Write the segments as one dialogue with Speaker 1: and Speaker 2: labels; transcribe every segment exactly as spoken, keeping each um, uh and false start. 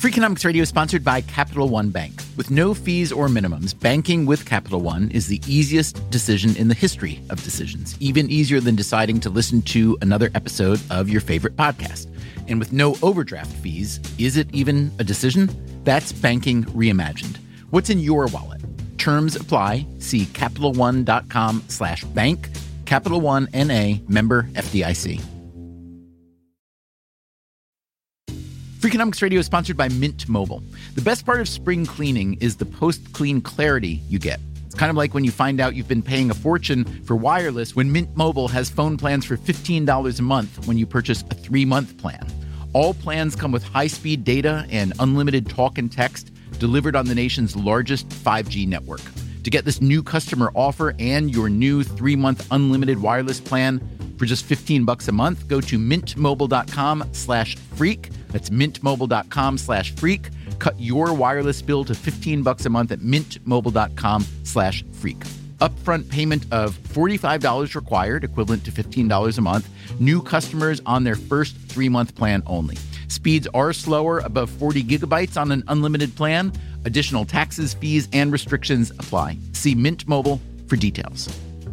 Speaker 1: Freakonomics Radio is sponsored by Capital One Bank. With no fees or minimums, banking with Capital One is the easiest decision in the history of decisions, even easier than deciding to listen to another episode of your favorite podcast. And with no overdraft fees, is it even a decision? That's banking reimagined. What's in your wallet? Terms apply. See CapitalOne.com slash bank. Capital One N A, member F D I C. Freakonomics Radio is sponsored by Mint Mobile. The best part of spring cleaning is the post-clean clarity you get. It's kind of like when you find out you've been paying a fortune for wireless when Mint Mobile has phone plans for fifteen dollars a month when you purchase a three-month plan. All plans come with high-speed data and unlimited talk and text delivered on the nation's largest five G network. To get this new customer offer and your new three-month unlimited wireless plan for just fifteen bucks a month, go to mintmobile.com slash freak. That's mintmobile.com slash freak. Cut your wireless bill to fifteen bucks a month at mintmobile.com slash freak. Upfront payment of forty-five dollars required, equivalent to fifteen dollars a month. New customers on their first three-month plan only. Speeds are slower, above forty gigabytes on an unlimited plan. Additional taxes, fees, and restrictions apply. See Mint Mobile for details.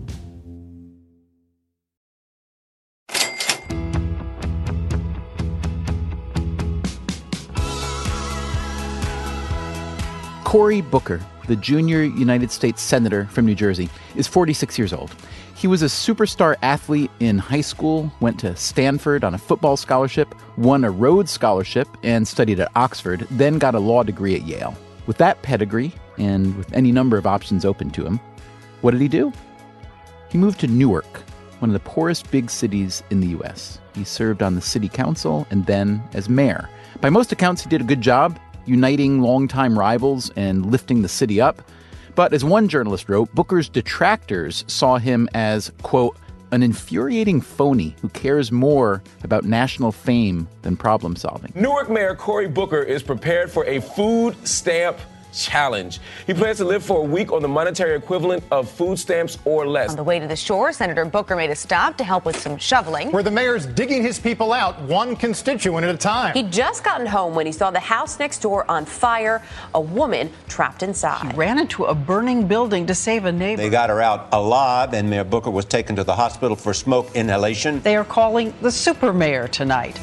Speaker 1: Cory Booker, the junior United States Senator from New Jersey, is forty-six years old. He was a superstar athlete in high school, went to Stanford on a football scholarship, won a Rhodes Scholarship, and studied at Oxford, then got a law degree at Yale. With that pedigree, and with any number of options open to him, what did he do? He moved to Newark, one of the poorest big cities in the U S. He served on the city council and then as mayor. By most accounts, he did a good job, uniting longtime rivals and lifting the city up. But as one journalist wrote, Booker's detractors saw him as, quote, an infuriating phony who cares more about national fame than problem solving.
Speaker 2: Newark Mayor Cory Booker is prepared for a food stamp challenge. He plans to live for a week on the monetary equivalent of food stamps or less.
Speaker 3: On the way to the shore, Senator Booker made a stop to help with some shoveling.
Speaker 4: Where the mayor's digging his people out, one constituent at a time.
Speaker 5: He'd just gotten home when he saw the house next door on fire, a woman trapped inside.
Speaker 6: He ran into a burning building to save a neighbor.
Speaker 7: They got her out alive, and Mayor Booker was taken to the hospital for smoke inhalation.
Speaker 6: They are calling the super mayor tonight.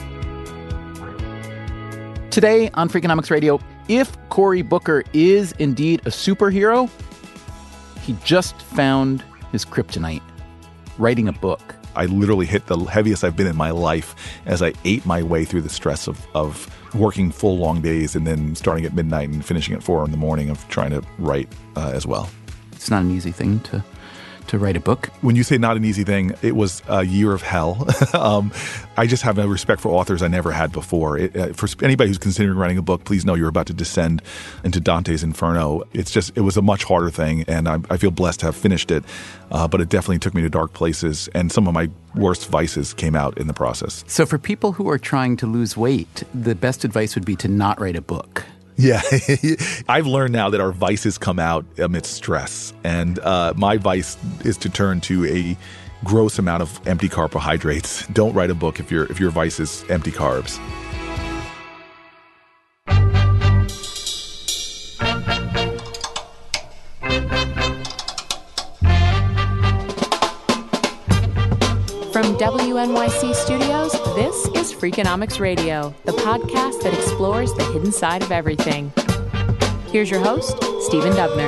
Speaker 1: Today on Freakonomics Radio, if Cory Booker is indeed a superhero, he just found his kryptonite, writing a book.
Speaker 8: I literally hit the heaviest I've been in my life as I ate my way through the stress of, of working full long days and then starting at midnight and finishing at four in the morning of trying to write uh, as well.
Speaker 1: It's not an easy thing to to write a book.
Speaker 8: When you say not an easy thing, it was a year of hell. um, I just have a respect for authors I never had before. It, uh, for anybody who's considering writing a book, please know you're about to descend into Dante's Inferno. It's just, it was a much harder thing, and I, I feel blessed to have finished it. Uh, but it definitely took me to dark places, and some of my worst vices came out in the process.
Speaker 1: So for people who are trying to lose weight, the best advice would be to not write a book.
Speaker 8: Yeah, I've learned now that our vices come out amidst stress. And uh, my vice is to turn to a gross amount of empty carbohydrates. Don't write a book if, your if your vice is empty carbs.
Speaker 9: From W N Y C Studios, this is Freakonomics Radio, the podcast that explores the hidden side of everything. Here's your host, Stephen Dubner.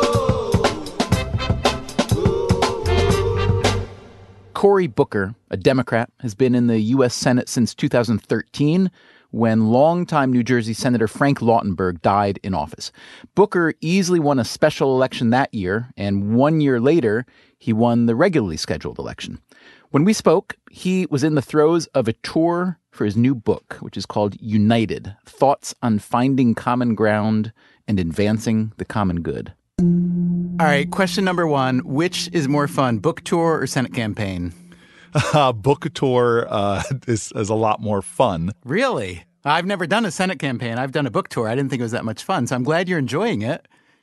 Speaker 1: Cory Booker, a Democrat, has been in the U S Senate since two thousand thirteen, when longtime New Jersey Senator Frank Lautenberg died in office. Booker easily won a special election that year, and one year later, he won the regularly scheduled election. When we spoke, he was in the throes of a tour for his new book, which is called United: Thoughts on Finding Common Ground and Advancing the Common Good. All right, question number one. Which is more fun, book tour or Senate campaign?
Speaker 8: Uh, book tour uh, is, is a lot more fun.
Speaker 1: Really? I've never done a Senate campaign. I've done a book tour. I didn't think it was that much fun, so I'm glad you're enjoying it.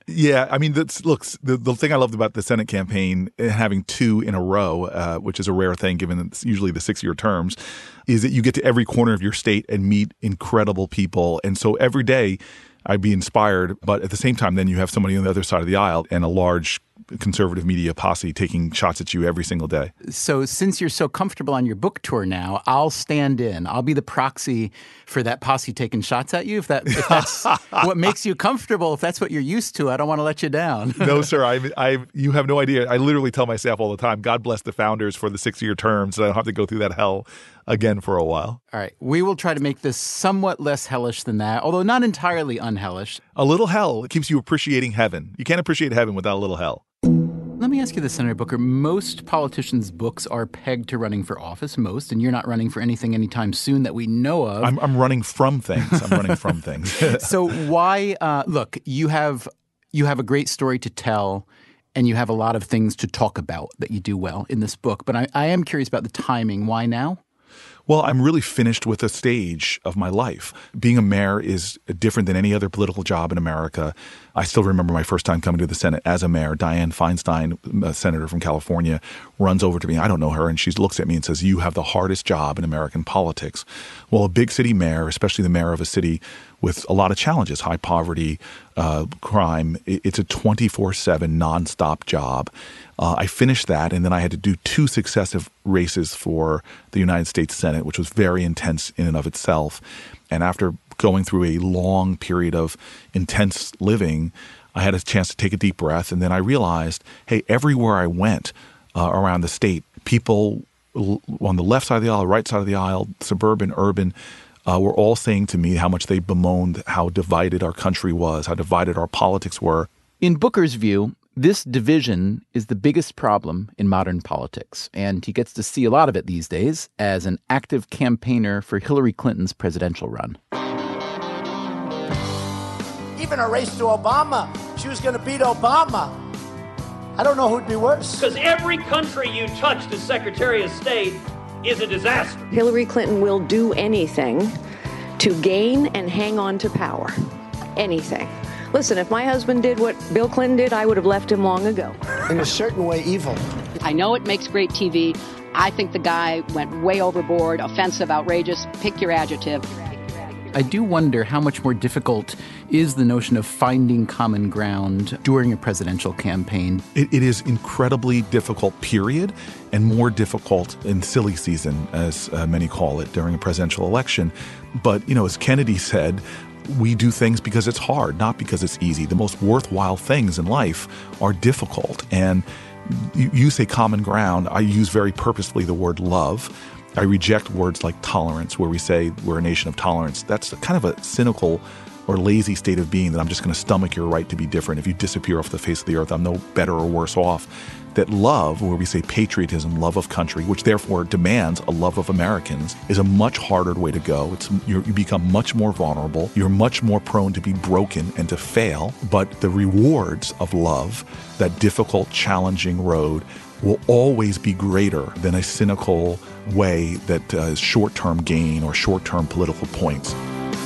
Speaker 8: Yeah, I mean, that's, look, the, the thing I loved about the Senate campaign, having two in a row, uh, which is a rare thing given it's usually the six-year terms, is that you get to every corner of your state and meet incredible people. And so every day I'd be inspired, but at the same time, then you have somebody on the other side of the aisle and a large conservative media posse taking shots at you every single day.
Speaker 1: So since you're so comfortable on your book tour now, I'll stand in. I'll be the proxy for that posse taking shots at you. If that if that's what makes you comfortable, if that's what you're used to, I don't want to let you down.
Speaker 8: No, sir. I, I, you have no idea. I literally tell my staff all the time, God bless the founders for the six-year terms, so I don't have to go through that hell again for a while.
Speaker 1: All right. We will try to make this somewhat less hellish than that, although not entirely unhellish.
Speaker 8: A little hell keeps you appreciating heaven. You can't appreciate heaven without a little hell.
Speaker 1: Let me ask you this, Senator Booker. Most politicians' books are pegged to running for office, most, and you're not running for anything anytime soon that we know of.
Speaker 8: I'm, I'm running from things. I'm running from things.
Speaker 1: So why uh, – look, you have you have a great story to tell, and you have a lot of things to talk about that you do well in this book. But I, I am curious about the timing. Why now?
Speaker 8: Well, I'm really finished with a stage of my life. Being a mayor is different than any other political job in America. I still remember my first time coming to the Senate as a mayor. Dianne Feinstein, a senator from California, runs over to me. I don't know her. And she looks at me and says, you have the hardest job in American politics. Well, a big city mayor, especially the mayor of a city with a lot of challenges, high poverty, uh, crime, it's a twenty-four seven nonstop job. Uh, I finished that, and then I had to do two successive races for the United States Senate, which was very intense in and of itself. And after going through a long period of intense living, I had a chance to take a deep breath. And then I realized, hey, everywhere I went uh, around the state, people on the left side of the aisle, right side of the aisle, suburban, urban, uh, were all saying to me how much they bemoaned how divided our country was, how divided our politics were.
Speaker 1: In Booker's view, this division is the biggest problem in modern politics, and he gets to see a lot of it these days as an active campaigner for Hillary Clinton's presidential run.
Speaker 10: Even a race to Obama, she was going to beat Obama. I don't know who'd be worse.
Speaker 11: Because every country you touched as Secretary of State is a disaster.
Speaker 12: Hillary Clinton will do anything to gain and hang on to power. Anything. Listen, if my husband did what Bill Clinton did, I would have left him long ago.
Speaker 10: In a certain way, evil.
Speaker 13: I know it makes great T V. I think the guy went way overboard, offensive, outrageous. Pick your adjective.
Speaker 1: I do wonder how much more difficult is the notion of finding common ground during a presidential campaign.
Speaker 8: It, it is incredibly difficult, period, and more difficult in silly season, as uh, many call it, during a presidential election. But, you know, as Kennedy said, we do things because it's hard, not because it's easy. The most worthwhile things in life are difficult. And you, you say common ground. I use very purposefully the word love. I reject words like tolerance, where we say we're a nation of tolerance. That's kind of a cynical or lazy state of being that I'm just going to stomach your right to be different. If you disappear off the face of the earth, I'm no better or worse off. That love, where we say patriotism, love of country, which therefore demands a love of Americans, is a much harder way to go. It's you're, you become much more vulnerable. You're much more prone to be broken and to fail. But the rewards of love, that difficult, challenging road, will always be greater than a cynical way that uh, is short-term gain or short-term political points.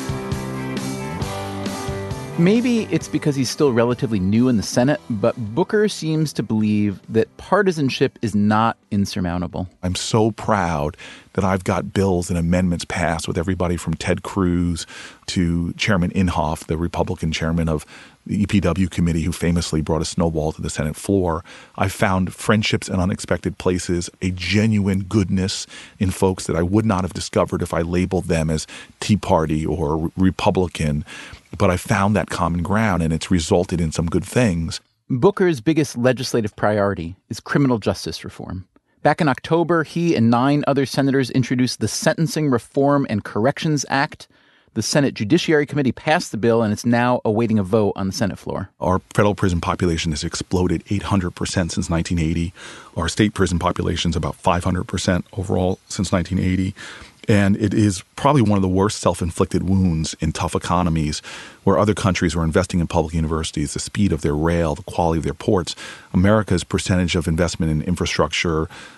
Speaker 1: Maybe it's because he's still relatively new in the Senate, but Booker seems to believe that partisanship is not insurmountable.
Speaker 8: I'm so proud that I've got bills and amendments passed with everybody from Ted Cruz to Chairman Inhofe, the Republican chairman of the E P W committee who famously brought a snowball to the Senate floor. I've found friendships in unexpected places, a genuine goodness in folks that I would not have discovered if I labeled them as Tea Party or Republican. But I found that common ground, and it's resulted in some good things.
Speaker 1: Booker's biggest legislative priority is criminal justice reform. Back in October, he and nine other senators introduced the Sentencing Reform and Corrections Act. The Senate Judiciary Committee passed the bill, and it's now awaiting a vote on the Senate floor.
Speaker 8: Our federal prison population has exploded eight hundred percent since nineteen eighty. Our state prison population is about five hundred percent overall since nineteen eighty. And it is probably one of the worst self-inflicted wounds in tough economies where other countries were investing in public universities, the speed of their rail, the quality of their ports. America's percentage of investment in infrastructure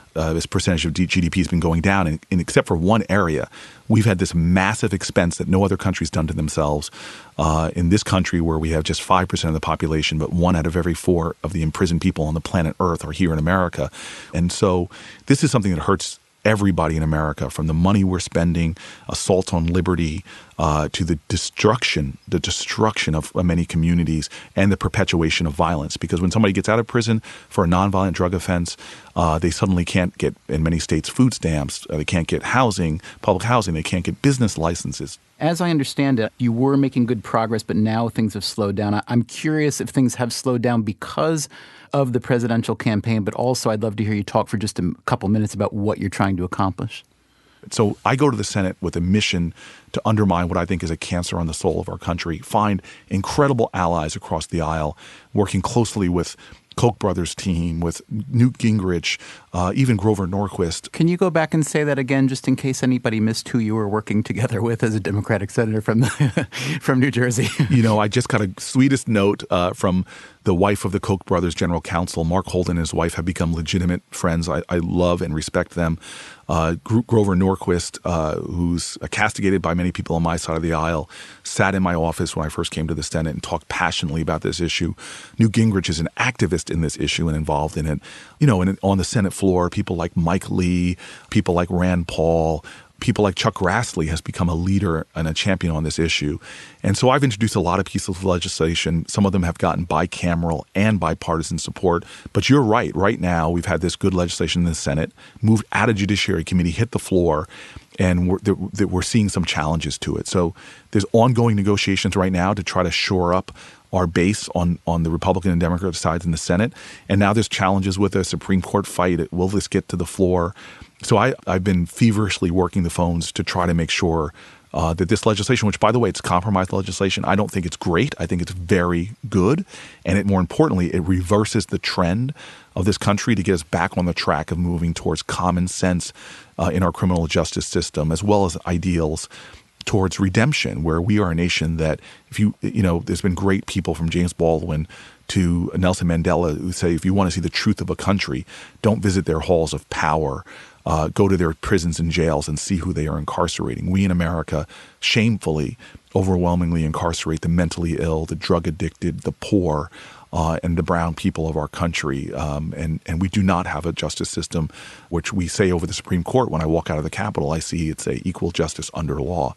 Speaker 8: uh, this percentage of G D P has been going down, and, and except for one area, we've had this massive expense that no other country's done to themselves. Uh, in this country, where we have just five percent of the population, but one out of every four of the imprisoned people on the planet Earth are here in America. And so this is something that hurts everybody in America, from the money we're spending, assault on liberty, uh, to the destruction, the destruction of many communities and the perpetuation of violence. Because when somebody gets out of prison for a nonviolent drug offense, uh, they suddenly can't get, in many states, food stamps. Uh, they can't get housing, public housing. They can't get business licenses.
Speaker 1: As I understand it, you were making good progress, but now things have slowed down. I'm curious if things have slowed down because of the presidential campaign, but also I'd love to hear you talk for just a couple minutes about what you're trying to accomplish.
Speaker 8: So I go to the Senate with a mission to undermine what I think is a cancer on the soul of our country, find incredible allies across the aisle, working closely with Koch brothers team, with Newt Gingrich, uh, even Grover Norquist.
Speaker 1: Can you go back and say that again, just in case anybody missed who you were working together with as a Democratic senator from the, from New Jersey?
Speaker 8: You know, I just got a sweetest note uh, from the wife of the Koch brothers general counsel. Mark Holden and his wife have become legitimate friends. I, I love and respect them. Uh, Grover Norquist, uh, who's castigated by many people on my side of the aisle, sat in my office when I first came to the Senate and talked passionately about this issue. Newt Gingrich is an activist in this issue and involved in it. You know, and on the Senate floor, people like Mike Lee, people like Rand Paul, people like Chuck Grassley has become a leader and a champion on this issue. And so I've introduced a lot of pieces of legislation. Some of them have gotten bicameral and bipartisan support. But you're right. Right now, we've had this good legislation in the Senate, moved out of Judiciary Committee, hit the floor, and we're, that we're seeing some challenges to it. So there's ongoing negotiations right now to try to shore up our base on, on the Republican and Democrat sides in the Senate. And now there's challenges with a Supreme Court fight. Will this get to the floor? So I, I've been feverishly working the phones to try to make sure uh, that this legislation, which, by the way, it's compromised legislation, I don't think it's great. I think it's very good. And it, more importantly, it reverses the trend of this country to get us back on the track of moving towards common sense uh, in our criminal justice system, as well as ideals towards redemption, where we are a nation that, if you, you know, there's been great people from James Baldwin to Nelson Mandela who say, if you want to see the truth of a country, don't visit their halls of power. Uh, go to their prisons and jails and see who they are incarcerating. We in America shamefully, overwhelmingly incarcerate the mentally ill, the drug addicted, the poor, uh, and the brown people of our country. Um, and, and we do not have a justice system, which we say over the Supreme Court. When I walk out of the Capitol, I see it's a equal justice under law.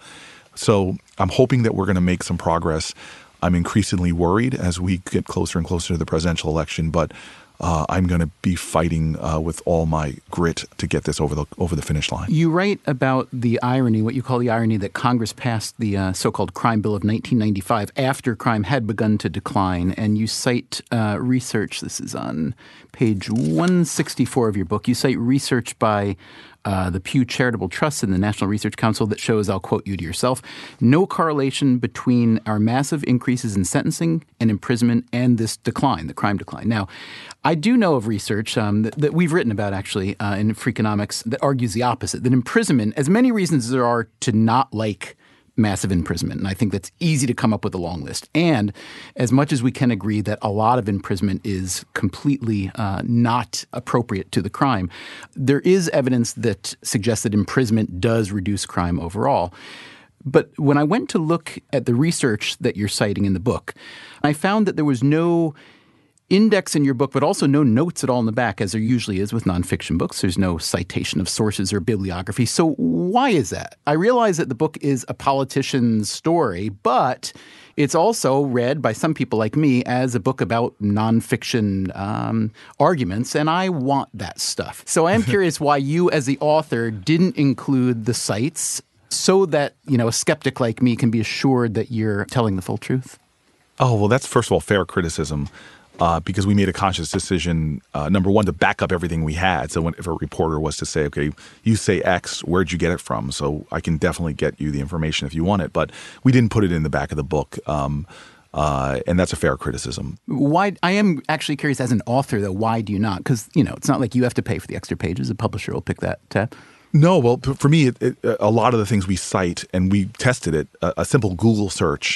Speaker 8: So I'm hoping that we're going to make some progress. I'm increasingly worried as we get closer and closer to the presidential election, but Uh, I'm going to be fighting uh, with all my grit to get this over the over the finish line.
Speaker 1: You write about the irony, what you call the irony, that Congress passed the uh, so-called Crime Bill of nineteen ninety-five after crime had begun to decline. And you cite uh, research. This is on page one sixty-four of your book. You cite research by Uh, the Pew Charitable Trust and the National Research Council that shows, I'll quote you to yourself, no correlation between our massive increases in sentencing and imprisonment and this decline, the crime decline. Now, I do know of research um, that, that we've written about actually uh, in Freakonomics that argues the opposite, that imprisonment, as many reasons as there are to not like massive imprisonment, and I think that's easy to come up with a long list. And as much as we can agree that a lot of imprisonment is completely uh, not appropriate to the crime, there is evidence that suggests that imprisonment does reduce crime overall. But when I went to look at the research that you're citing in the book, I found that there was no index in your book, but also no notes at all in the back, as there usually is with nonfiction books. There's no citation of sources or bibliography. So why is that? I realize that the book is a politician's story, but it's also read by some people like me as a book about nonfiction um, arguments, and I want that stuff. So I am curious why you, as the author, didn't include the cites so that, you know, a skeptic like me can be assured that you're telling the full truth.
Speaker 8: Oh, well, that's, first of all, fair criticism. Uh, because we made a conscious decision, uh, number one, to back up everything we had. So when, if a reporter was to say, okay, you say X, where'd you get it from? So I can definitely get you the information if you want it. But we didn't put it in the back of the book. Um, uh, and that's a fair criticism.
Speaker 1: Why? I am actually curious, as an author, though, why do you not? Because, you know, it's not like you have to pay for the extra pages. A publisher will pick that tab.
Speaker 8: No, well, for me, it, it, a lot of the things we cite, and we tested it, a, a simple Google search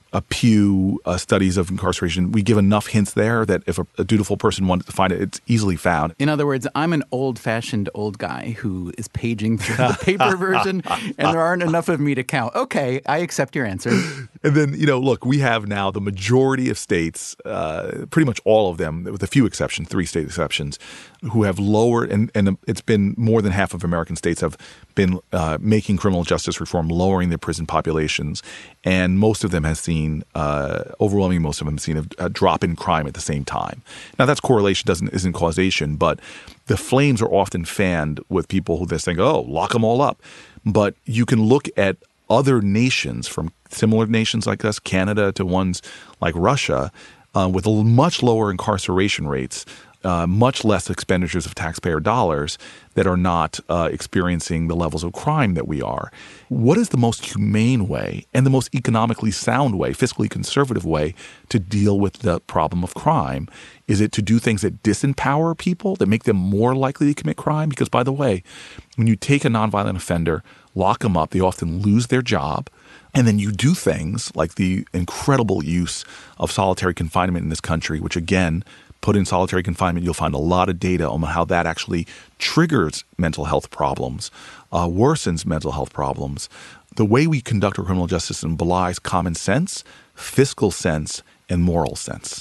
Speaker 8: uh, Pew uh, studies of incarceration, we give enough hints there that if a, a dutiful person wanted to find it, it's easily found.
Speaker 1: In other words, I'm an old-fashioned old guy who is paging through the paper version, and there aren't enough of me to count. Okay, I accept your answer.
Speaker 8: And then, you know, look, we have now the majority of states, uh, pretty much all of them, with a few exceptions, three state exceptions, who have lowered, and, and it's been more than half of American states have been uh, making criminal justice reform, lowering their prison populations. And most of them have seen, uh, overwhelmingly most of them have seen a, a drop in crime at the same time. Now, that's correlation, doesn't isn't causation, but the flames are often fanned with people who just think, oh, lock them all up. But you can look at other nations, from similar nations like us, Canada, to ones like Russia, uh, with much lower incarceration rates, uh, much less expenditures of taxpayer dollars, that are not uh, experiencing the levels of crime that we are. What is the most humane way and the most economically sound way, fiscally conservative way to deal with the problem of crime? Is it to do things that disempower people, that make them more likely to commit crime? Because, by the way, when you take a nonviolent offender, lock them up, they often lose their job. And then you do things like the incredible use of solitary confinement in this country, which, again, put in solitary confinement, you'll find a lot of data on how that actually triggers mental health problems, uh, worsens mental health problems. The way we conduct our criminal justice system belies common sense, fiscal sense, and moral sense.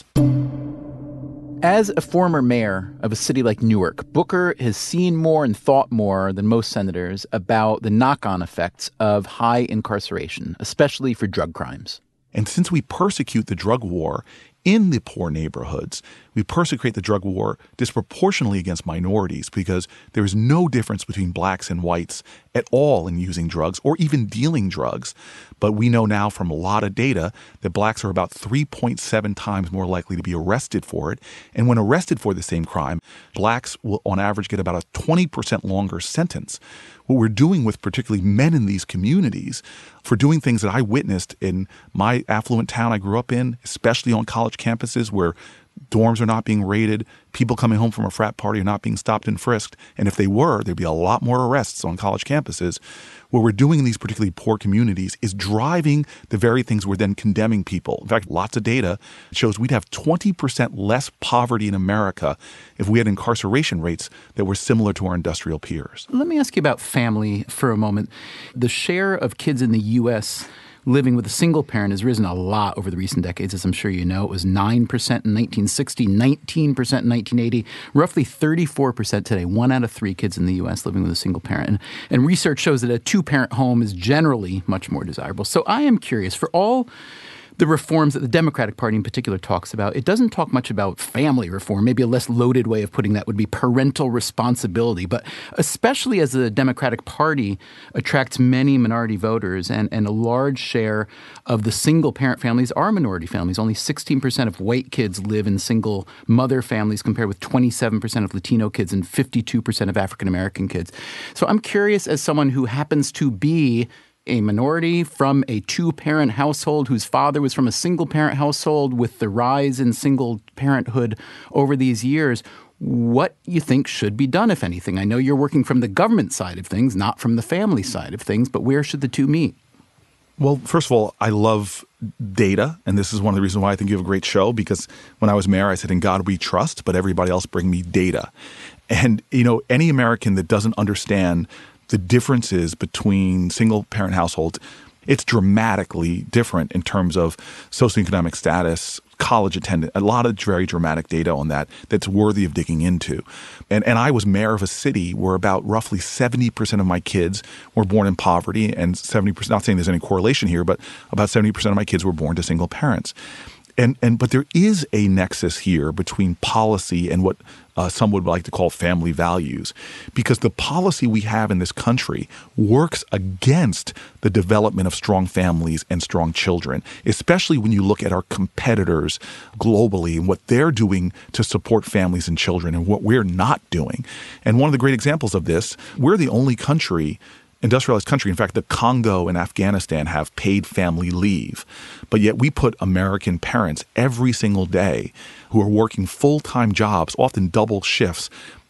Speaker 1: As a former mayor of a city like Newark, Booker has seen more and thought more than most senators about the knock-on effects of high incarceration, especially for drug crimes.
Speaker 8: And since we persecute the drug war in the poor neighborhoods, we persecute the drug war disproportionately against minorities, because there is no difference between blacks and whites at all in using drugs or even dealing drugs. But we know now from a lot of data that blacks are about three point seven times more likely to be arrested for it. And when arrested for the same crime, blacks will on average get about a twenty percent longer sentence. What we're doing with particularly men in these communities for doing things that I witnessed in my affluent town I grew up in, especially on college campuses where dorms are not being raided, people coming home from a frat party are not being stopped and frisked. And if they were, there'd be a lot more arrests on college campuses. What we're doing in these particularly poor communities is driving the very things we're then condemning people. In fact, lots of data shows we'd have twenty percent less poverty in America if we had incarceration rates that were similar to our industrial peers.
Speaker 1: Let me ask you about family for a moment. The share of kids in the U S living with a single parent has risen a lot over the recent decades, as I'm sure you know. It was nine percent in nineteen sixty, nineteen percent in nineteen eighty, roughly thirty-four percent today. One out of three kids in the U S living with a single parent. And, and research shows that a two-parent home is generally much more desirable. So I am curious, for all the reforms that the Democratic Party in particular talks about, it doesn't talk much about family reform. Maybe a less loaded way of putting that would be parental responsibility. But especially as the Democratic Party attracts many minority voters, and, and a large share of the single-parent families are minority families. Only sixteen percent of white kids live in single-mother families, compared with twenty-seven percent of Latino kids and fifty-two percent of African-American kids. So I'm curious, as someone who happens to be a minority from a two-parent household whose father was from a single-parent household, with the rise in single-parenthood over these years, what you think should be done, if anything. I know you're working from the government side of things, not from the family side of things, but where should the two meet?
Speaker 8: Well, first of all, I love data, and this is one of the reasons why I think you have a great show, because when I was mayor, I said, in God we trust, but everybody else bring me data. And, you know, any American that doesn't understand the differences between single-parent households, it's dramatically different in terms of socioeconomic status, college attendance, a lot of very dramatic data on that that's worthy of digging into. And and I was mayor of a city where about roughly seventy percent of my kids were born in poverty, and seventy percent, not saying there's any correlation here, but about seventy percent of my kids were born to single parents. And and but there is a nexus here between policy and what uh, some would like to call family values, because the policy we have in this country works against the development of strong families and strong children, especially when you look at our competitors globally and what they're doing to support families and children and what we're not doing. And one of the great examples of this, we're the only country industrialized country. In fact, the Congo and Afghanistan have paid family leave. But yet we put American parents every single day who are working full-time jobs, often double shifts,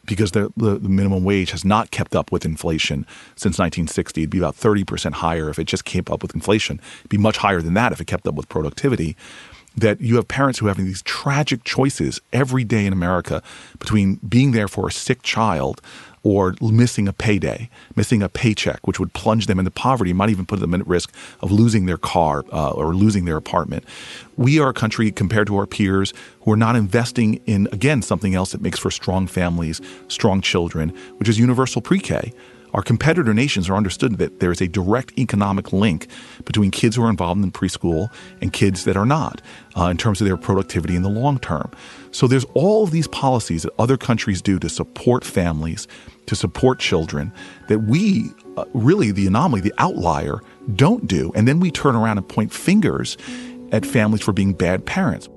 Speaker 8: because the, the, the minimum wage has not kept up with inflation since nineteen sixty. It'd be about thirty percent higher if it just kept up with inflation. It'd be much higher than that if it kept up with productivity. That you have parents who are having these tragic choices every day in America between being there for a sick child or missing a payday, missing a paycheck, which would plunge them into poverty, might even put them at risk of losing their car uh, or losing their apartment. We are a country, compared to our peers, who are not investing in, again, something else that makes for strong families, strong children, which is universal pre-K. Our competitor nations are understood that there is a direct economic link between kids who are involved in preschool and kids that are not uh, in terms of their productivity in the long term. So there's all of these policies that other countries do to support families, to support children, that we, uh, really the anomaly, the outlier, don't do. And then we turn around and point fingers at families for being bad parents.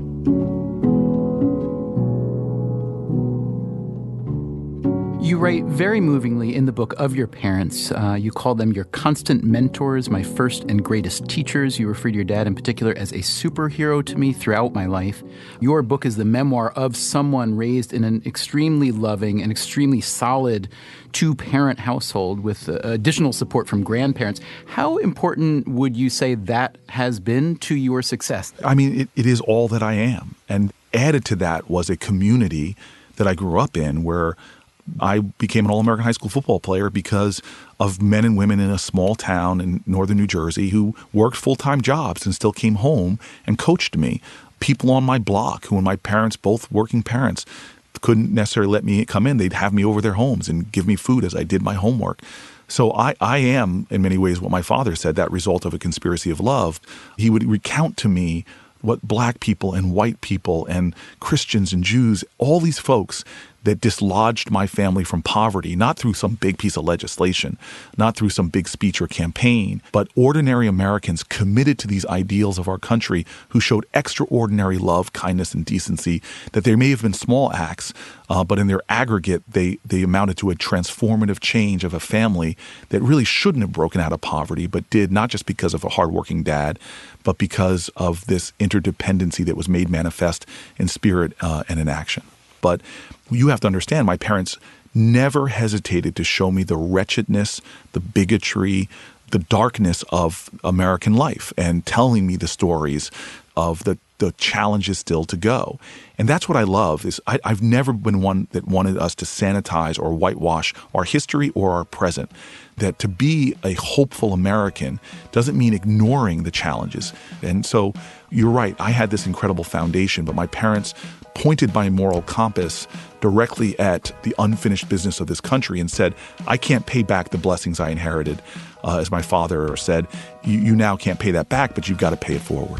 Speaker 1: You write very movingly in the book of your parents. Uh, you call them your constant mentors, my first and greatest teachers. You refer to your dad in particular as a superhero to me throughout my life. Your book is the memoir of someone raised in an extremely loving and extremely solid two-parent household with uh, additional support from grandparents. How important would you say that has been to your success?
Speaker 8: I mean, it, it is all that I am. And added to that was a community that I grew up in where I became an All-American high school football player because of men and women in a small town in northern New Jersey who worked full-time jobs and still came home and coached me. People on my block who, when my parents, both working parents, couldn't necessarily let me come in. They'd have me over their homes and give me food as I did my homework. So I, I am, in many ways, what my father said, that result of a conspiracy of love. He would recount to me what black people and white people and Christians and Jews, all these folks that dislodged my family from poverty, not through some big piece of legislation, not through some big speech or campaign, but ordinary Americans committed to these ideals of our country who showed extraordinary love, kindness, and decency, that there may have been small acts, uh, but in their aggregate, they, they amounted to a transformative change of a family that really shouldn't have broken out of poverty, but did, not just because of a hardworking dad, but because of this interdependency that was made manifest in spirit uh, and in action. But you have to understand, my parents never hesitated to show me the wretchedness, the bigotry, the darkness of American life and telling me the stories of the, the challenges still to go. And that's what I love is I, I've never been one that wanted us to sanitize or whitewash our history or our present. That to be a hopeful American doesn't mean ignoring the challenges. And so you're right, I had this incredible foundation, but my parents pointed my moral compass directly at the unfinished business of this country and said, I can't pay back the blessings I inherited. Uh, as my father said, you, you now can't pay that back, but you've got to pay it forward.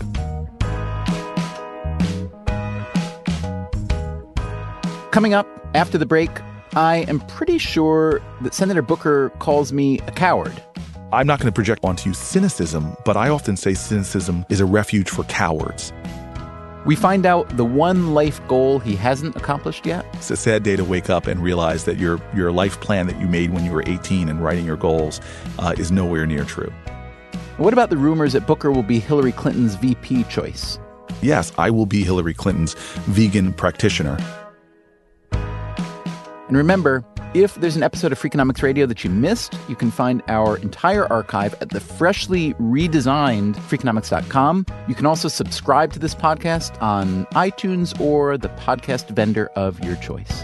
Speaker 1: Coming up after the break, I am pretty sure that Senator Booker calls me a coward.
Speaker 8: I'm not going to project onto you cynicism, but I often say cynicism is a refuge for cowards.
Speaker 1: We find out the one life goal he hasn't accomplished yet.
Speaker 8: It's a sad day to wake up and realize that your your life plan that you made when you were eighteen and writing your goals uh, is nowhere near true.
Speaker 1: What about the rumors that Booker will be Hillary Clinton's V P choice?
Speaker 8: Yes, I will be Hillary Clinton's vegan practitioner.
Speaker 1: And remember, if there's an episode of Freakonomics Radio that you missed, you can find our entire archive at the freshly redesigned Freakonomics dot com. You can also subscribe to this podcast on iTunes or the podcast vendor of your choice.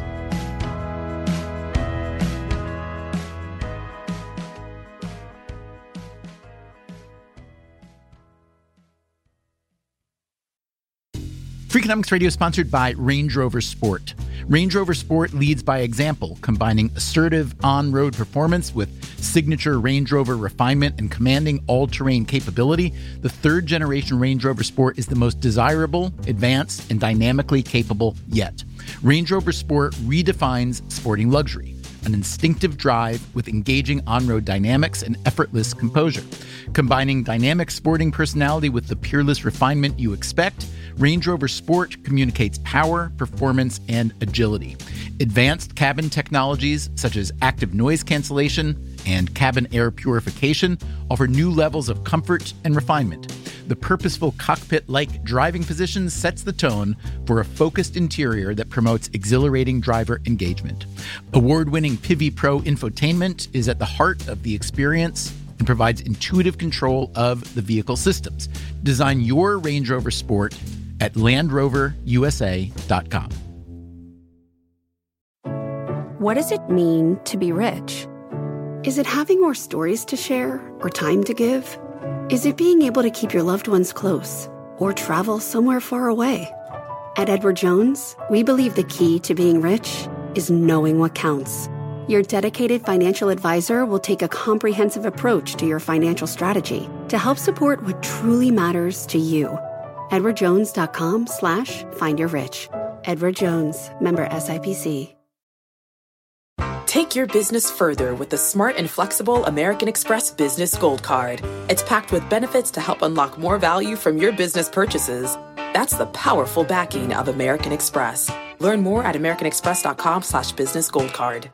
Speaker 1: Freakonomics Radio is sponsored by Range Rover Sport. Range Rover Sport leads by example, combining assertive on-road performance with signature Range Rover refinement and commanding all-terrain capability. The third-generation Range Rover Sport is the most desirable, advanced, and dynamically capable yet. Range Rover Sport redefines sporting luxury, an instinctive drive with engaging on-road dynamics and effortless composure. Combining dynamic sporting personality with the peerless refinement you expect, Range Rover Sport communicates power, performance, and agility. Advanced cabin technologies such as active noise cancellation and cabin air purification offer new levels of comfort and refinement. The purposeful cockpit-like driving position sets the tone for a focused interior that promotes exhilarating driver engagement. Award-winning Pivi Pro infotainment is at the heart of the experience and provides intuitive control of the vehicle systems. Design your Range Rover Sport at land rover u s a dot com.
Speaker 14: What does it mean to be rich? Is it having more stories to share or time to give? Is it being able to keep your loved ones close or travel somewhere far away? At Edward Jones, we believe the key to being rich is knowing what counts. Your dedicated financial advisor will take a comprehensive approach to your financial strategy to help support what truly matters to you. edwardjones.com slash find your rich. Edward Jones, member S I P C.
Speaker 15: Take your business further with the smart and flexible American Express Business Gold Card. It's packed with benefits to help unlock more value from your business purchases. That's the powerful backing of American Express. Learn more at americanexpress.com slash business gold card.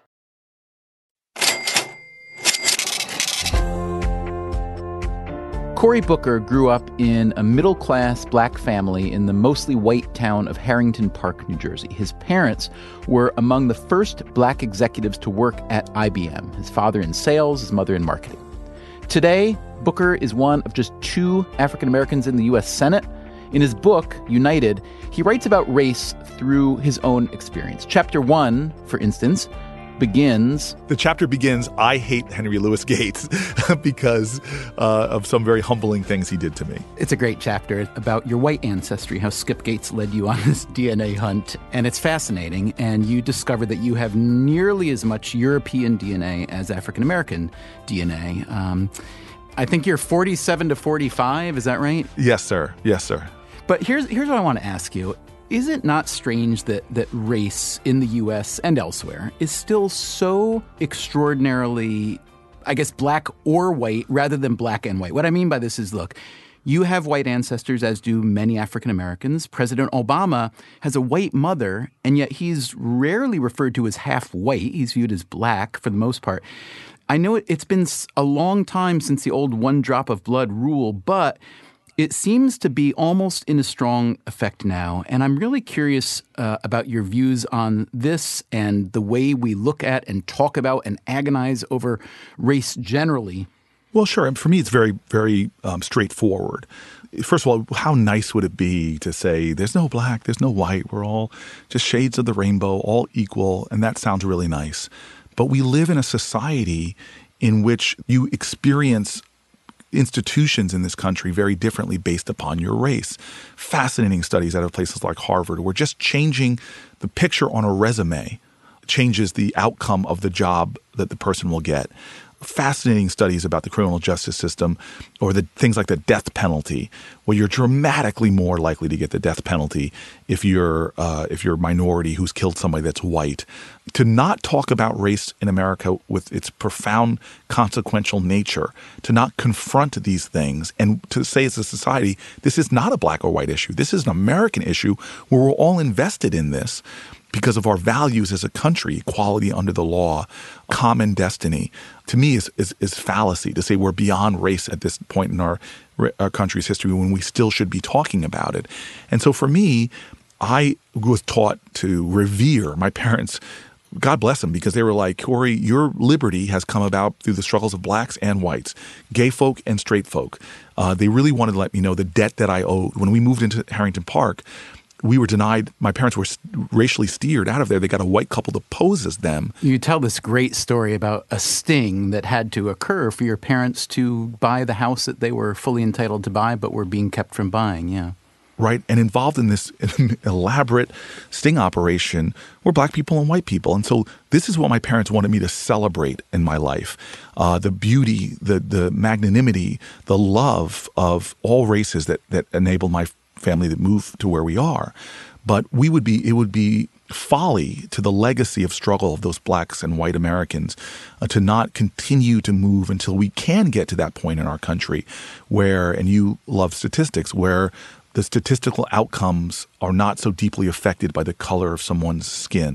Speaker 1: Cory Booker grew up in a middle-class black family in the mostly white town of Harrington Park, New Jersey. His parents were among the first black executives to work at I B M, his father in sales, his mother in marketing. Today, Booker is one of just two African Americans in the U S Senate. In his book, United, he writes about race through his own experience. Chapter one, for instance, begins...
Speaker 8: The chapter begins, I hate Henry Louis Gates because uh, of some very humbling things he did to me.
Speaker 16: It's a great chapter about your white ancestry, how Skip Gates led you on this D N A hunt. And it's fascinating. And you discover that you have nearly as much European D N A as African-American D N A. Um, I think you're forty-seven to forty-five. Is that right?
Speaker 8: Yes, sir. Yes, sir.
Speaker 16: But here's here's what I want to ask you. Is it not strange that, that race in the U S and elsewhere is still so extraordinarily, I guess, black or white rather than black and white? What I mean by this is, look, you have white ancestors, as do many African Americans. President Obama has a white mother, and yet he's rarely referred to as half white. He's viewed as black for the most part. I know it's been a long time since the old one drop of blood rule, but it seems to be almost in a strong effect now, and I'm really curious uh, about your views on this and the way we look at and talk about and agonize over race generally.
Speaker 8: Well, sure. And for me, it's very, very um, straightforward. First of all, how nice would it be to say there's no black, there's no white, we're all just shades of the rainbow, all equal, and that sounds really nice. But we live in a society in which you experience institutions in this country very differently based upon your race. Fascinating studies out of places like Harvard where just changing the picture on a resume changes the outcome of the job that the person will get. Fascinating studies about the criminal justice system or the things like the death penalty, where you're dramatically more likely to get the death penalty if you're uh, if you're a minority who's killed somebody that's white. To not talk about race in America with its profound consequential nature, to not confront these things, and to say as a society, this is not a black or white issue. This is an American issue where we're all invested in this because of our values as a country, equality under the law, common destiny, to me is, is, is fallacy to say we're beyond race at this point in our, our country's history when we still should be talking about it. And so for me, I was taught to revere my parents. God bless them, because they were like, Cory, your liberty has come about through the struggles of blacks and whites, gay folk and straight folk. Uh, they really wanted to let me know the debt that I owed. When we moved into Harrington Park, we were denied, my parents were racially steered out of there. They got a white couple to pose as them.
Speaker 16: You tell this great story about a sting that had to occur for your parents to buy the house that they were fully entitled to buy but were being kept from buying, yeah.
Speaker 8: Right, and involved in this elaborate sting operation were black people and white people. And so this is what my parents wanted me to celebrate in my life. Uh, the beauty, the the magnanimity, the love of all races that, that enabled my family to move to where we are. But we would be, it would be folly to the legacy of struggle of those blacks and white Americans uh, to not continue to move until we can get to that point in our country where, and you love statistics, where the statistical outcomes are not so deeply affected by the color of someone's skin.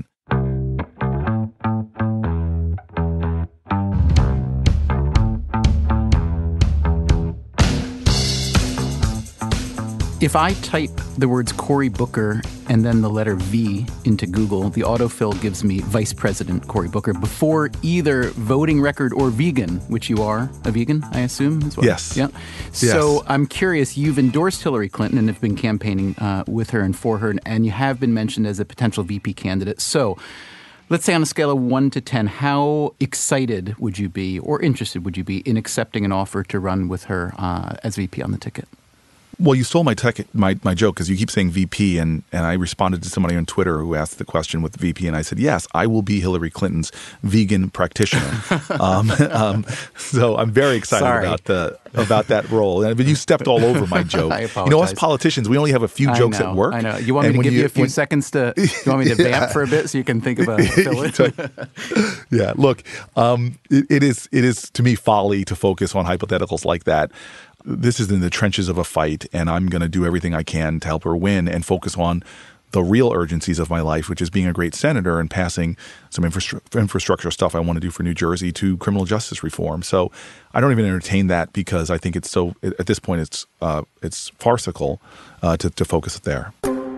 Speaker 16: If I type the words Cory Booker and then the letter V into Google, the autofill gives me Vice President Cory Booker before either voting record or vegan, which you are a vegan, I assume, as well.
Speaker 8: Yes.
Speaker 16: Yeah. So yes. I'm curious, you've endorsed Hillary Clinton and have been campaigning uh, with her and for her, and you have been mentioned as a potential V P candidate. So let's say on a scale of one to ten, how excited would you be or interested would you be in accepting an offer to run with her uh, as V P on the ticket?
Speaker 8: Well, you stole my tech, my, my joke because you keep saying V P, and, and I responded to somebody on Twitter who asked the question with V P, and I said, yes, I will be Hillary Clinton's vegan practitioner. um, um, so I'm very excited
Speaker 16: Sorry.
Speaker 8: about the about that role. But you stepped all over my joke.
Speaker 16: I apologize.
Speaker 8: You know, us politicians, we only have a few
Speaker 16: I
Speaker 8: jokes
Speaker 16: know,
Speaker 8: at work.
Speaker 16: I know. You want me to give you, you a few when, seconds to – you want me to
Speaker 8: yeah.
Speaker 16: vamp for a bit so you can think about it?
Speaker 8: yeah, look, um, it, it is it is to me folly to focus on hypotheticals like that. This is in the trenches of a fight, and I'm going to do everything I can to help her win and focus on the real urgencies of my life, which is being a great senator and passing some infra- infrastructure stuff I want to do for New Jersey to criminal justice reform. So I don't even entertain that because I think it's so – at this point it's uh, it's farcical uh, to, to focus it there.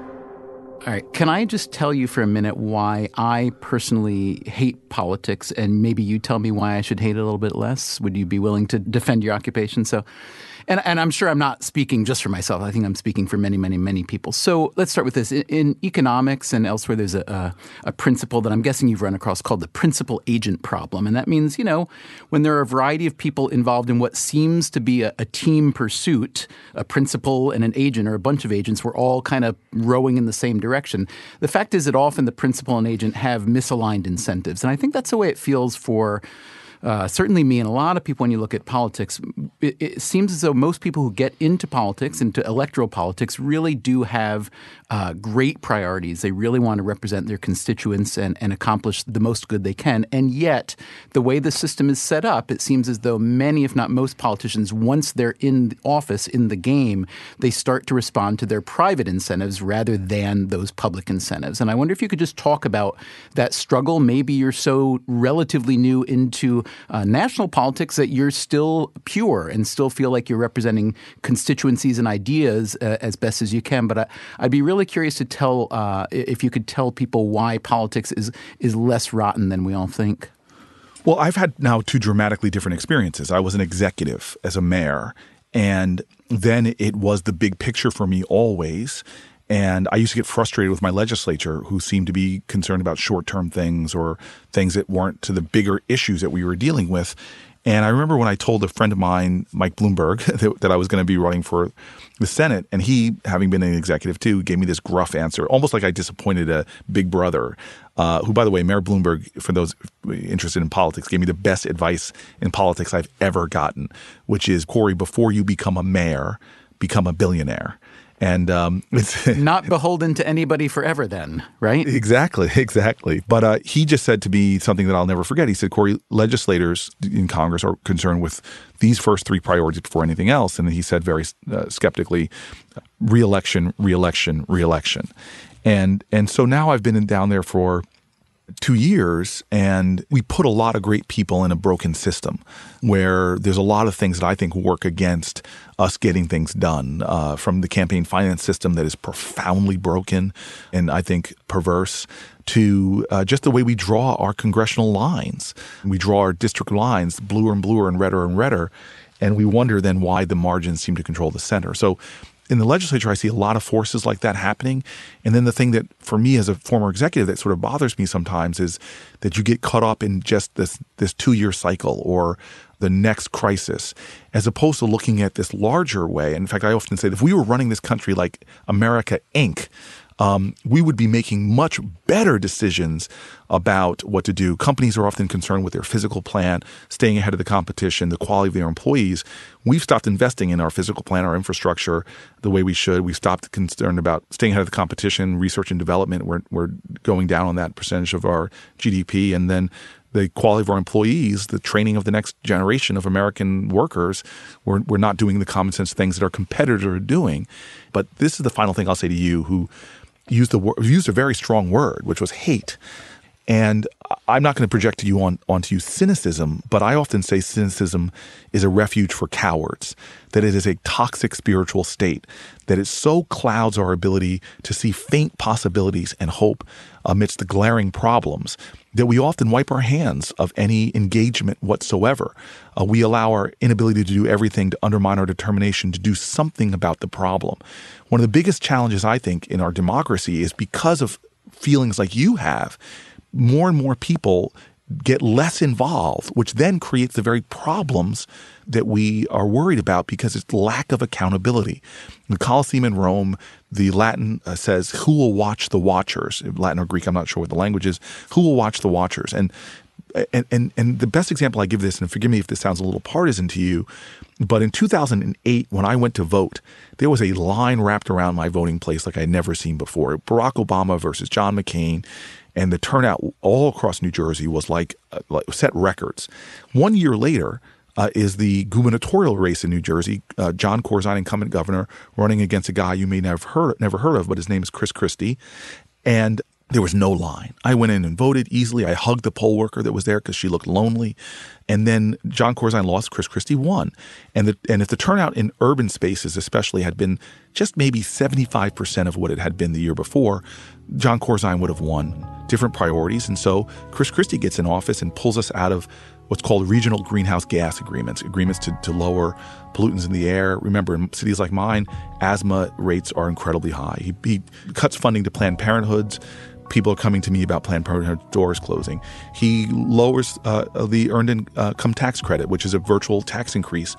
Speaker 16: All right. Can I just tell you for a minute why I personally hate politics, and maybe you tell me why I should hate it a little bit less? Would you be willing to defend your occupation? So, and, and I'm sure I'm not speaking just for myself. I think I'm speaking for many, many, many people. So let's start with this. In, in economics and elsewhere, there's a, a, a principle that I'm guessing you've run across called the principal agent problem. And that means, you know, when there are a variety of people involved in what seems to be a, a team pursuit, a principal and an agent or a bunch of agents, we're all kind of rowing in the same direction. The fact is that often the principal and agent have misaligned incentives. And I think that's the way it feels for Uh, certainly me and a lot of people when you look at politics. It, it seems as though most people who get into politics, into electoral politics, really do have uh, great priorities. They really want to represent their constituents and, and accomplish the most good they can. And yet, the way the system is set up, it seems as though many, if not most politicians, once they're in office, in the game, they start to respond to their private incentives rather than those public incentives. And I wonder if you could just talk about that struggle. Maybe you're so relatively new into Uh, national politics that you're still pure and still feel like you're representing constituencies and ideas uh, as best as you can. But I, I'd be really curious to tell uh, if you could tell people why politics is is less rotten than we all think.
Speaker 8: Well, I've had now two dramatically different experiences. I was an executive as a mayor, and then it was the big picture for me always. And I used to get frustrated with my legislature who seemed to be concerned about short-term things or things that weren't to the bigger issues that we were dealing with. And I remember when I told a friend of mine, Mike Bloomberg, that, that I was going to be running for the Senate, and he, having been an executive too, gave me this gruff answer, almost like I disappointed a big brother, uh, who, by the way, Mayor Bloomberg, for those interested in politics, gave me the best advice in politics I've ever gotten, which is, Cory, before you become a mayor, become a billionaire. And um, it's
Speaker 16: not beholden to anybody forever then, right?
Speaker 8: Exactly, exactly. But uh, he just said to me something that I'll never forget. He said, Cory, legislators in Congress are concerned with these first three priorities before anything else. And he said very uh, skeptically, re-election, re-election, re-election. And, and so now I've been in, down there for two years, and we put a lot of great people in a broken system where there's a lot of things that I think work against us getting things done, uh, from the campaign finance system that is profoundly broken and I think perverse to uh, just the way we draw our congressional lines. We draw our district lines bluer and bluer and redder and redder, and we wonder then why the margins seem to control the center. So in the legislature, I see a lot of forces like that happening. And then the thing that, for me as a former executive, that sort of bothers me sometimes is that you get caught up in just this this two-year cycle or the next crisis, as opposed to looking at this larger way. And in fact, I often say that if we were running this country like America, Incorporated, Um, we would be making much better decisions about what to do. Companies are often concerned with their physical plant, staying ahead of the competition, the quality of their employees. We've stopped investing in our physical plant, our infrastructure, the way we should. We've stopped concerned about staying ahead of the competition, research and development. We're, we're going down on that percentage of our G D P. And then the quality of our employees, the training of the next generation of American workers, we're, we're not doing the common sense things that our competitors are doing. But this is the final thing I'll say to you, who used the used a very strong word, which was hate. And I'm not going to project to you on onto you cynicism, but I often say cynicism is a refuge for cowards, that it is a toxic spiritual state, that it so clouds our ability to see faint possibilities and hope amidst the glaring problems that we often wipe our hands of any engagement whatsoever. Uh, we allow our inability to do everything to undermine our determination to do something about the problem. One of the biggest challenges, I think, in our democracy is because of feelings like you have, more and more people get less involved, which then creates the very problems that we are worried about because it's lack of accountability. In the Colosseum in Rome, the Latin uh, says, who will watch the watchers? Latin or Greek, I'm not sure what the language is. Who will watch the watchers? And and and, and the best example I give this, and forgive me if this sounds a little partisan to you, but in two thousand eight, when I went to vote, there was a line wrapped around my voting place like I'd never seen before. Barack Obama versus John McCain. And the turnout all across New Jersey was like, uh, like set records. One year later uh, is the gubernatorial race in New Jersey. Uh, John Corzine, incumbent governor, running against a guy you may never heard, never heard of, but his name is Chris Christie. And there was no line. I went in and voted easily. I hugged the poll worker that was there because she looked lonely. And then John Corzine lost, Chris Christie won. And the, and if the turnout in urban spaces especially had been just maybe seventy-five percent of what it had been the year before, John Corzine would have won. Different priorities. And so Chris Christie gets in office and pulls us out of what's called regional greenhouse gas agreements, agreements to, to lower pollutants in the air. Remember, in cities like mine, asthma rates are incredibly high. He, he cuts funding to Planned Parenthoods. People are coming to me about Planned Parenthood doors closing. He lowers uh, the earned income tax credit, which is a virtual tax increase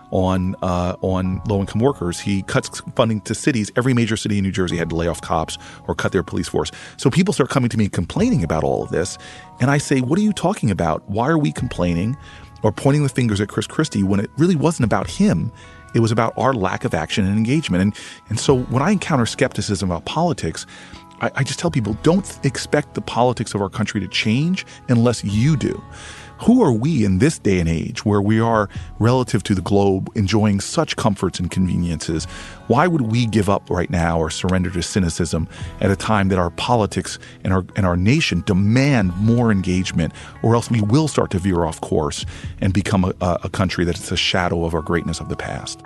Speaker 8: on uh, on low-income workers. He cuts funding to cities. Every major city in New Jersey had to lay off cops or cut their police force. So people start coming to me complaining about all of this. And I say, what are you talking about? Why are we complaining or pointing the fingers at Chris Christie when it really wasn't about him? It was about our lack of action and engagement. And, and so when I encounter skepticism about politics, I, I just tell people, don't expect the politics of our country to change unless you do. Who are we in this day and age where we are, relative to the globe, enjoying such comforts and conveniences? Why would we give up right now or surrender to cynicism at a time that our politics and our and our nation demand more engagement, or else we will start to veer off course and become a, a country that's a shadow of our greatness of the past?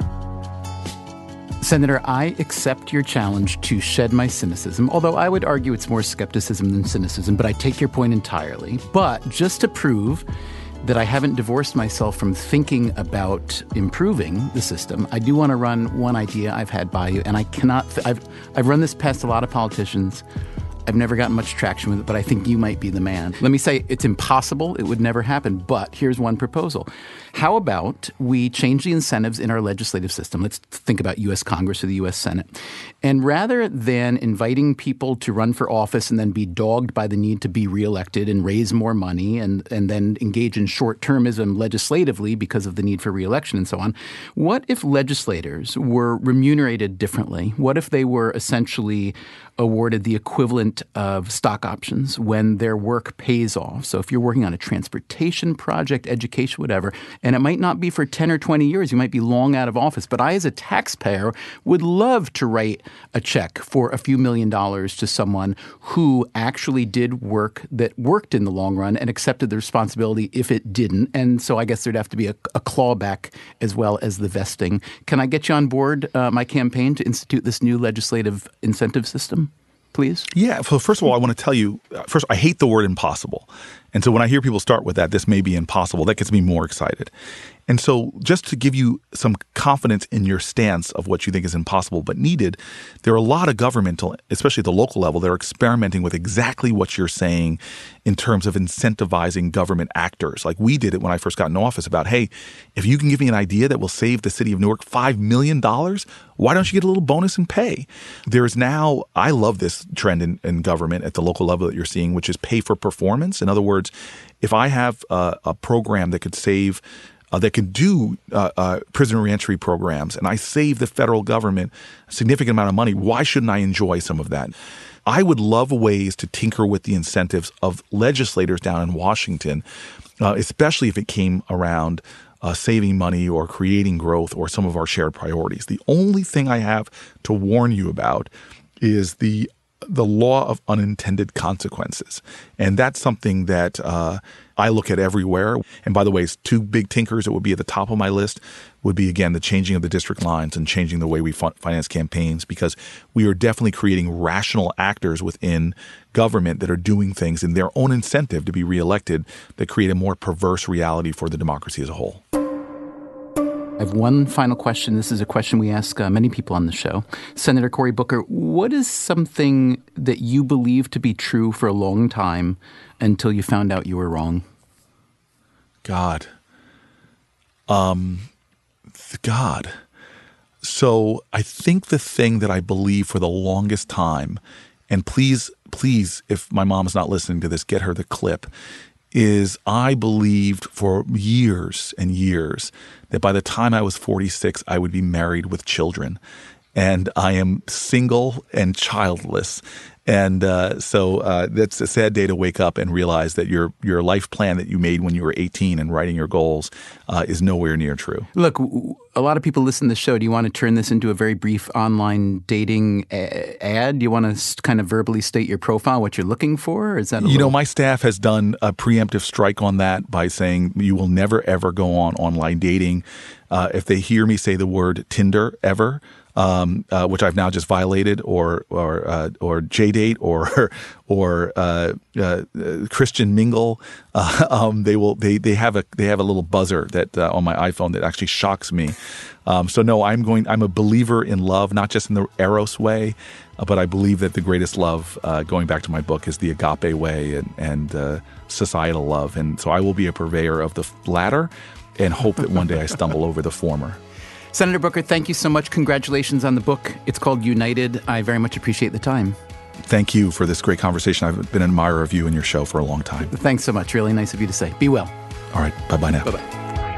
Speaker 16: Senator, I accept your challenge to shed my cynicism, although I would argue it's more skepticism than cynicism, but I take your point entirely. But just to prove that I haven't divorced myself from thinking about improving the system, I do want to run one idea I've had by you, and I cannot th- – I've, I've run this past a lot of politicians. I've never gotten much traction with it, but I think you might be the man. Let me say it's impossible. It would never happen. But here's one proposal. How about we change the incentives in our legislative system? Let's think about U S Congress or the U S Senate. And rather than inviting people to run for office and then be dogged by the need to be reelected and raise more money and, and then engage in short-termism legislatively because of the need for reelection and so on, what if legislators were remunerated differently? What if they were essentially awarded the equivalent of stock options when their work pays off? So if you're working on a transportation project, education, whatever, and it might not be for ten or twenty years, you might be long out of office, but I as a taxpayer would love to write a check for a few million dollars to someone who actually did work that worked in the long run and accepted the responsibility if it didn't. And so I guess there'd have to be a, a clawback as well as the vesting. Can I get you on board uh, my campaign to institute this new legislative incentive system? Please?
Speaker 8: Yeah. So first of all, I want to tell you, first, I hate the word impossible. And so when I hear people start with that, this may be impossible, that gets me more excited. And so just to give you some confidence in your stance of what you think is impossible but needed, there are a lot of governmental, especially at the local level, that are experimenting with exactly what you're saying in terms of incentivizing government actors. Like we did it when I first got in office about, hey, if you can give me an idea that will save the city of Newark five million dollars, why don't you get a little bonus and pay? There is now, I love this trend in, in government at the local level that you're seeing, which is pay for performance. In other words, if I have a, a program that could save Uh, that can do uh, uh, prisoner reentry programs, and I save the federal government a significant amount of money, why shouldn't I enjoy some of that? I would love ways to tinker with the incentives of legislators down in Washington, uh, especially if it came around uh, saving money or creating growth or some of our shared priorities. The only thing I have to warn you about is the the law of unintended consequences. And that's something that uh, I look at everywhere. And by the way, two big tinkers that would be at the top of my list would be, again, the changing of the district lines and changing the way we finance campaigns, because we are definitely creating rational actors within government that are doing things in their own incentive to be reelected that create a more perverse reality for the democracy as a whole.
Speaker 16: I have one final question. This is a question we ask uh, many people on the show. Senator Cory Booker, what is something that you believed to be true for a long time until you found out you were wrong?
Speaker 8: God. Um, God. So I think the thing that I believe for the longest time, and please, please, if my mom's not listening to this, get her the clip, is I believed for years and years that by the time I was forty-six, I would be married with children. And I am single and childless. And uh, so uh, that's a sad day to wake up and realize that your your life plan that you made when you were eighteen and writing your goals uh, is nowhere near true.
Speaker 16: Look, a lot of people listen to the show. Do you want to turn this into a very brief online dating a- ad? Do you want to kind of verbally state your profile, what you're looking for? Or is that a
Speaker 8: you
Speaker 16: little...
Speaker 8: know, my staff has done a preemptive strike on that by saying you will never, ever go on online dating. Uh, if they hear me say the word Tinder ever, Um, uh, which I've now just violated, or or uh, or J-Date, or or uh, uh, Christian Mingle, uh, um, they will they they have a they have a little buzzer that uh, on my iPhone that actually shocks me. Um, so no, I'm going. I'm a believer in love, not just in the Eros way, uh, but I believe that the greatest love, uh, going back to my book, is the agape way and and uh, societal love. And so I will be a purveyor of the latter, and hope that one day I stumble over the former.
Speaker 16: Senator Booker, thank you so much. Congratulations on the book. It's called United. I very much appreciate the time.
Speaker 8: Thank you for this great conversation. I've been an admirer of you and your show for a long time.
Speaker 16: Thanks so much. Really nice of you to say. Be well.
Speaker 8: All right. Bye-bye now.
Speaker 16: Bye-bye.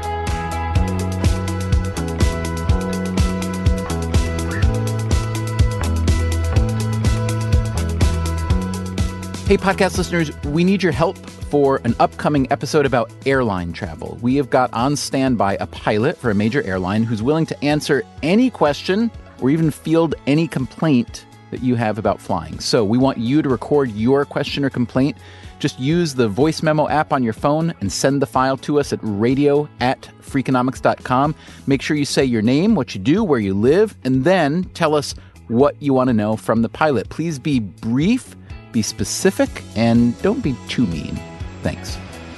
Speaker 16: Hey, podcast listeners, we need your help for an upcoming episode about airline travel. We have got on standby a pilot for a major airline who's willing to answer any question or even field any complaint that you have about flying. So we want you to record your question or complaint. Just use the voice memo app on your phone and send the file to us at radio at freakonomics dot com. Make sure you say your name, what you do, where you live, and then tell us what you want to know from the pilot. Please be brief, be specific, and don't be too mean. Thanks.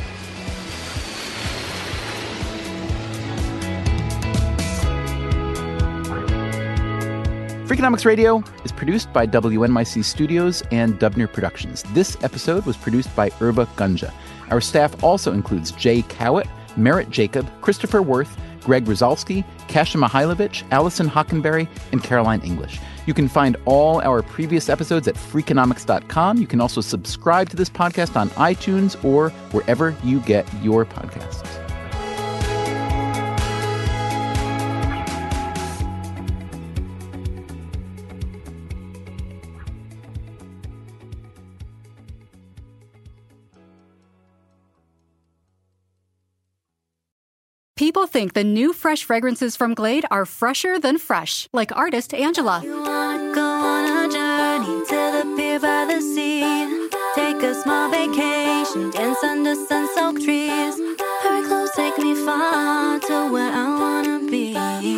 Speaker 16: Freakonomics Radio is produced by W N Y C Studios and Dubner Productions. This episode was produced by Erba Gunja. Our staff also includes Jay Cowett, Merritt Jacob, Christopher Worth, Greg Rosalski, Kasia Mihailovich, Allison Hockenberry, and Caroline English. You can find all our previous episodes at freakonomics dot com. You can also subscribe to this podcast on iTunes or wherever you get your podcasts.
Speaker 17: People think the new fresh fragrances from Glade are fresher than fresh, like artist Angela.
Speaker 18: You wanna go on a journey to the pier by the sea. Take a small vacation, dance under sun-soaked trees. Hurry close, take me far to where I wanna be.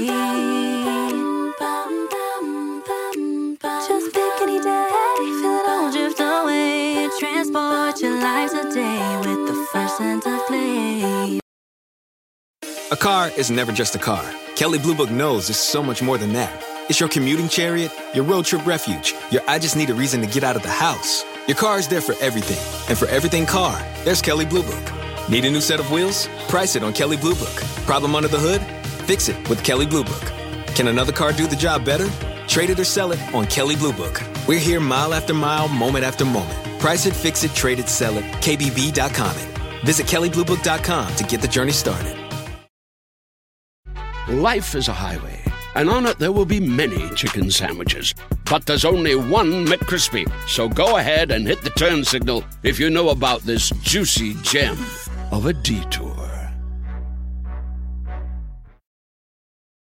Speaker 18: Just pick any day, feel it all drift away. Transport your life today with the fresh scent of Glade.
Speaker 19: A car is never just a car. Kelley Blue Book knows it's so much more than that. It's your commuting chariot, your road trip refuge, your I just need a reason to get out of the house. Your car is there for everything. And for everything car, there's Kelley Blue Book. Need a new set of wheels? Price it on Kelley Blue Book. Problem under the hood? Fix it with Kelley Blue Book. Can another car do the job better? Trade it or sell it on Kelley Blue Book. We're here mile after mile, moment after moment. Price it, fix it, trade it, sell it, K B B dot com it. Visit Kelley Blue Book dot com to get the journey started.
Speaker 20: Life is a highway, and on it there will be many chicken sandwiches. But there's only one McCrispy. So go ahead and hit the turn signal if you know about this juicy gem of a detour.